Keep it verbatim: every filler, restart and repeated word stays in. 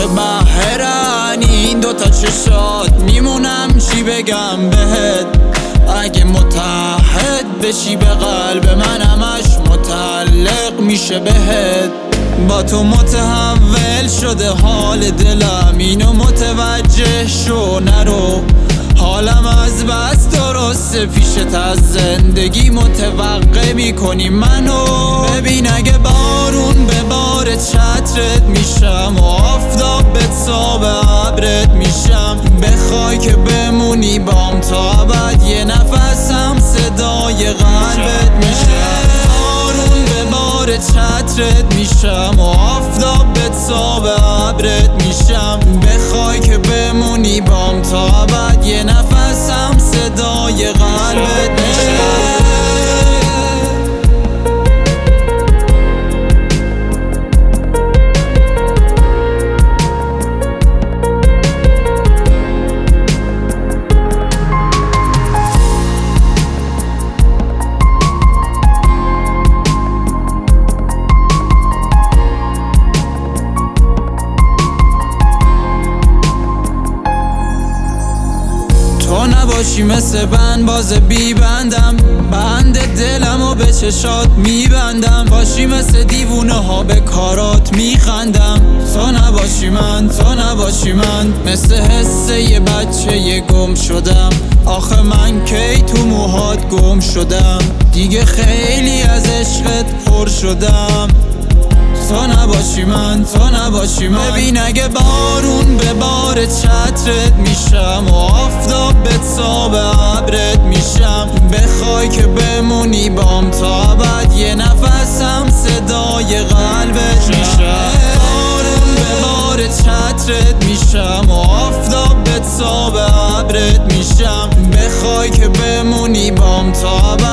متبحرن این دوتا چشات، میمونم چی بگم بهت. اگه متحد بشی به قلب من همش متعلق میشه بهت. با تو متحول شده حال دلم، اینو متوجه شو نرو. حالم از بس درسته پیشت، از زندگی متوقع میکنی منو. ببین اگه بارون به بار چترت میشم و آفتاب به تاب ابرت میشم، بخوای که بمونی بام تا ابد، یه نفسم صدای قلبت میشم. بارون به بار چترت میشم و آفتاب به تاب ابرت میشم، بخوای که بمونی بام تا ابد، یه نفسم صدای قلبت میشم. تو نباشی مثل بند باز بی بندم، بند دلم و به چشات میبندم. باشی مثل دیوونه ها به کارات میخندم. تو نباشی من، تو نباشی من، مثل حسه یه بچه یه گم شدم. آخه من کی تو موهات گم شدم، دیگه خیلی از عشقت پر شدم. تو نباشی من، تو نباشی من. ببین اگه بارون به بار چترت میشم و آفتاب به تاب ابرت میشم، بخوای که بمونی بام تا ابد، یه نفسم صدای قلبت میشم. بارون به بار چترت میشم و آفتاب به تاب ابرت میشم، بخوای که بمونی بام تا ابد.